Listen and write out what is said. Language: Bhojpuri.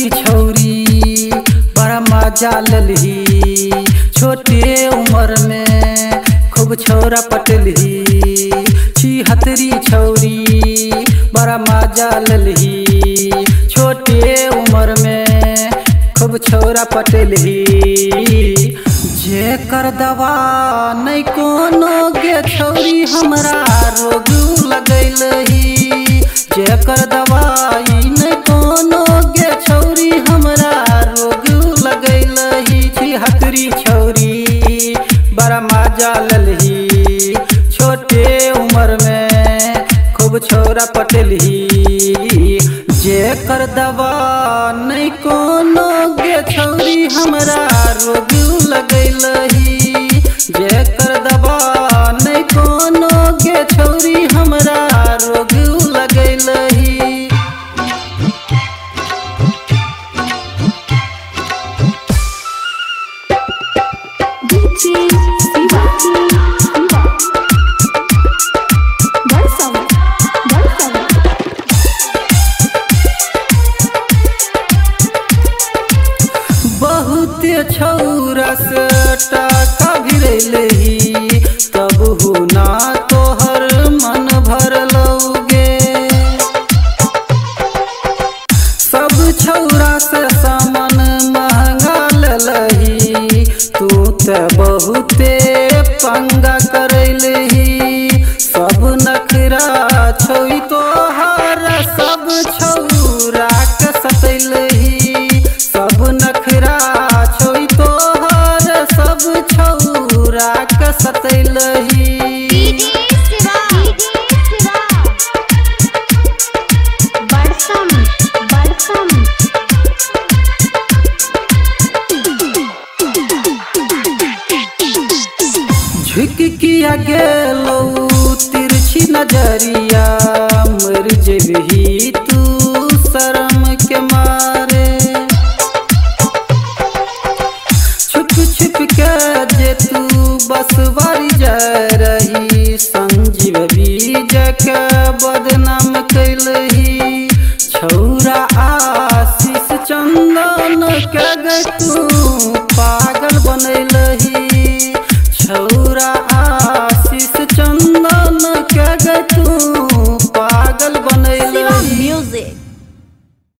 हथरी छौरी बड़ा मजा ललही। छोटे उम्र में खूब छौरा पटलही। हथरी छौरी बड़ा मजा ललही। छोटे उम्र में खूब छौरा पटलही। जेकर दवा नहीं कोनो गे छौरी हमरा रोग लगैलही। जेकर दवाई नहीं कोनो गे छौरी हमरा रोग लगैलही। हथरी छौरी बड़ा मजा ललही। छोटे उम्र में खूब छौरा पटलही। जेकर दवा नहीं कोनो गे छौरी हमरा रोग लगैलही। जेकर दवा नहीं कोनो गे छौरी हमरा रोग लगैलही। बहुत छौरा से टाका भिरलही। तब हो ना तोहर मन भरलौगे। सब छौरा से सामान महंगा ललही। तू त बहुते पंगा करैलही। सब नखरा छोई तोहर सब छौरा के सतैलही। सब नखरा छोई तोहर सब छौरा के सतैलही। झुक किया गेलो तिरछी नजरिया। मर जेबही तू शर्म के मारे। छुप छुप के जे तू बसवारी जा रही। संजीव विजय के बदनाम कैलही। छौरा आशीष चंदन के गए तू पा